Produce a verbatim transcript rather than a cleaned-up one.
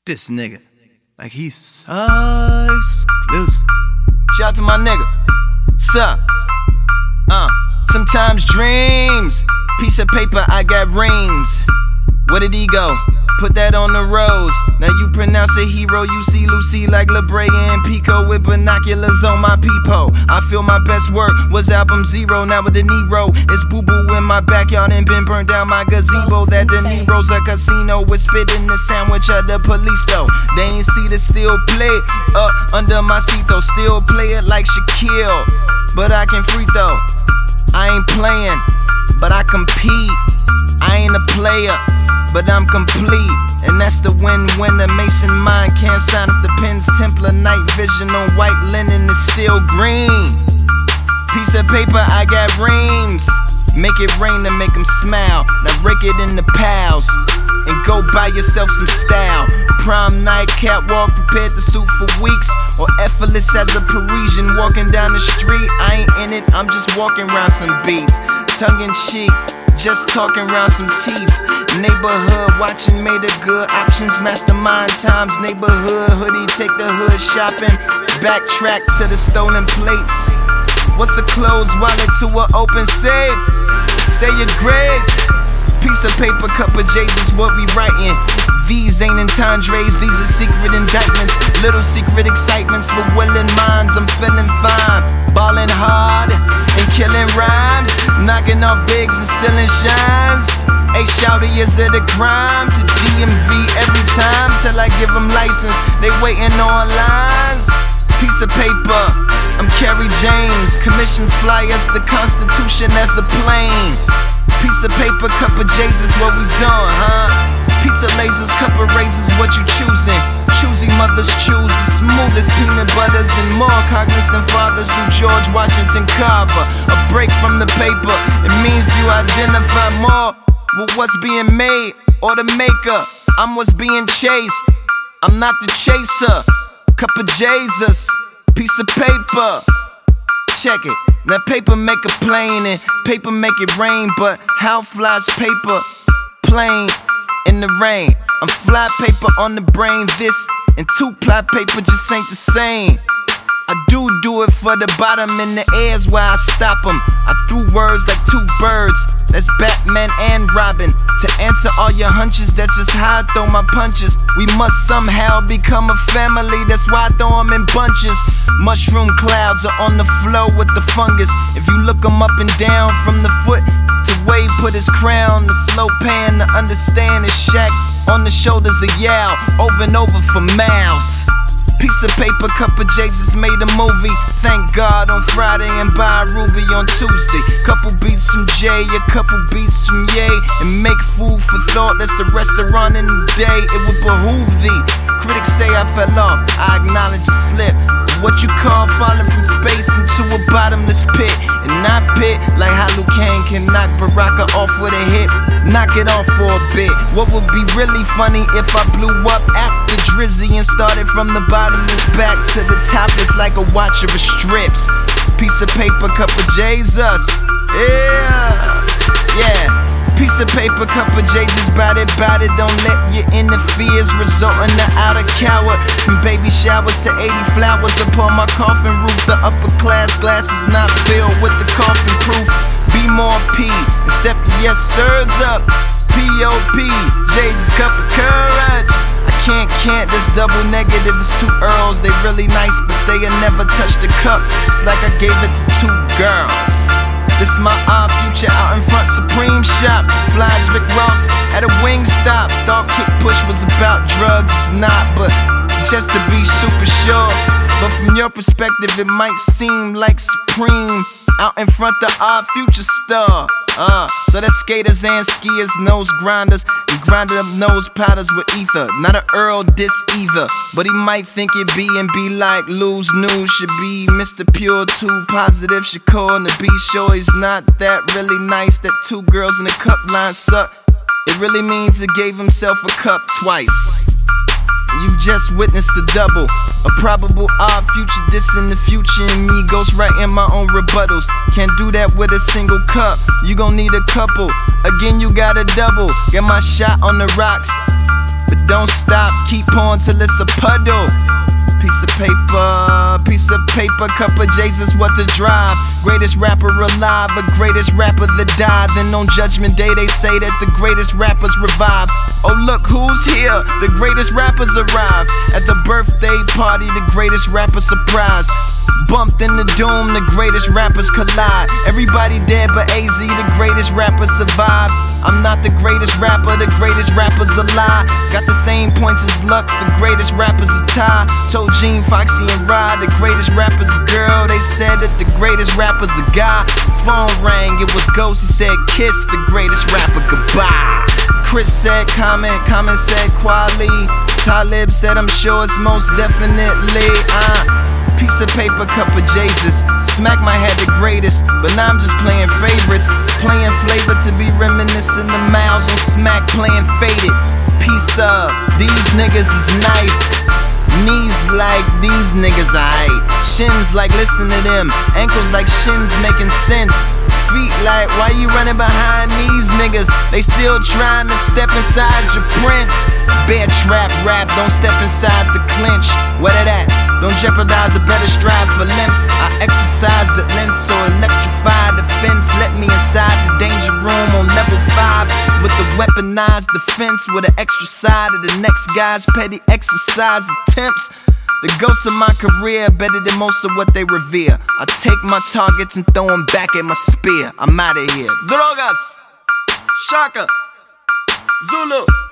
This nigga, like he's so exclusive. Shout out to my nigga. Sup? Uh, sometimes dreams. Piece of paper, I got reams. Where did he go? Put that on the rose. Now you pronounce a hero, you see Lucy like LeBray and Pico with binoculars on my peephole. I feel my best work was album zero. Now with the Nero, it's boo boo in my backyard and been burned down my gazebo. That De Niro's a casino with spit in the sandwich of the police though. They ain't see the still play up under my seat though. Still play it like Shaquille, but I can free throw. I ain't playing, but I compete. I ain't a player, but I'm complete. And that's the win-win. The Mason mind can't sign if the pen's Templar night vision on white linen is still green. Piece of paper, I got reams. Make it rain to make them smile. Now break it into pals and go buy yourself some style. Prom night, catwalk, prepared to suit for weeks. Or effortless as a Parisian walking down the street. I ain't in it, I'm just walking around some beats. Tongue in cheek, just talking around some teeth. Neighborhood watching made it good. Options, mastermind times. Neighborhood hoodie, take the hood shopping. Backtrack to the stolen plates. What's a closed wallet to an open safe? Say your grace. Piece of paper, cup of J's is what we writing. These ain't entendres, these are secret indictments. Little secret excitements for willing minds. I'm feeling fine, ballin' hard and killing rhymes. Knocking off bigs and stealing shines. Hey, shouty, is it a crime to D M V every time till I give them license? They waiting on lines. Piece of paper, I'm Kerry James. Commissions fly as the Constitution as a plane. Piece of paper, cup of J's is what we doing, huh? Pizza lasers, cup of razors, what you choosing? Choosy mothers choose the smoothest peanut butters and more cognizant fathers do George Washington Carver. A break from the paper, it means you identify more with what's being made or the maker. I'm what's being chased, I'm not the chaser. Cup of Jesus, piece of paper. Check it, that paper make a plane and paper make it rain. But how flies paper plane in the rain? I'm fly paper on the brain. This and two-ply paper just ain't the same. I do do it for the bottom in the air's where I stop them. I threw words like two birds, that's Batman and Robin. To answer all your hunches, that's just how I throw my punches. We must somehow become a family, that's why I throw them in bunches. Mushroom clouds are on the flow with the fungus. If you look them up and down from the foot to where he put his crown, the slow pan to understand is Shaq on the shoulders of Yao, over and over for miles. Piece of paper, cup of Jesus made a movie. Thank God on Friday and buy Ruby on Tuesday. Couple beats from Jay, a couple beats from Ye, and make food for thought. That's the restaurant in the day. It would behoove thee. Critics say I fell off, I acknowledge a slip. What you call falling from space into a bottomless pit, and not pit like how Liu Kang can knock Baraka off with a hit. Knock it off for a bit. What would be really funny if I blew up after Drizzy and started from the bottomless back to the top? It's like a watch of a strips. Piece of paper, cup of Jesus. Yeah, yeah. Piece of paper, cup of Jesus, bout it, bout it. Don't let your inner fears result in the outer coward. From baby showers to eighty flowers upon my coffin roof. The upper class glass is not filled with the coffin proof. Be more P and step your yes sirs up. P O P, Jesus, cup of courage. I can't, can't, this double negative. It's two Earls, they really nice, but they'll never touch the cup. It's like I gave it to two girls. This my odd future out in front, Supreme Shop. Flies Rick Ross at a wing stop. Thought Kick Push was about drugs, it's not, but just to be super sure. But from your perspective, it might seem like Supreme out in front the odd future star. Uh, so that's skaters and skiers, nose grinders, and grinded up nose powders with ether. Not an Earl diss either, but he might think it be and be like lose news should be Mister Pure, too positive, should call and to be sure he's not that really nice. That two girls in the cup line suck. It really means he gave himself a cup twice. You've just witnessed the double, a probable odd future diss in the future, and me ghostwriting my own rebuttals. Can't do that with a single cup, you gon' need a couple. Again, you gotta double. Get my shot on the rocks, but don't stop, keep on till it's a puddle. Piece of paper, piece of paper, cup of Jesus, what to drive. Greatest rapper alive, but greatest rapper that died. Then on Judgment Day they say that the greatest rappers revive. Oh look who's here, the greatest rappers arrive. At the birthday party, the greatest rapper surprised. Bumped in the doom, the greatest rappers collide. Everybody dead but A Z, the greatest rapper survived. I'm not the greatest rapper, the greatest rapper's a lie. Got the same points as Lux, the greatest rapper's a tie. Told Gene, Foxy and Rod, the greatest rapper's a girl. They said that the greatest rapper's a guy. Phone rang, it was Ghost, he said kiss the greatest rapper goodbye. Chris said comment, comment said Kweli. Talib said I'm sure it's most definitely uh Piece of paper, cup of Jesus. Smack my head the greatest, but now I'm just playing favorites. Playing flavor to be reminiscing the miles on smack, playing faded. Piece of, these niggas is nice. Knees like these niggas, aight. Shins like listen to them. Ankles like shins making sense. Feet like why you running behind these niggas? They still trying to step inside your prince. Bear trap rap, don't step inside the clinch. What it at? Don't jeopardize a better stride for limps. I exercise at length, so electrify the fence. Let me inside the danger room on level five with the weaponized defense, with an extra side of the next guy's petty exercise attempts. The ghosts of my career better than most of what they revere. I take my targets and throw them back at my spear. I'm out of here. Drogas, Shaka, Zulu.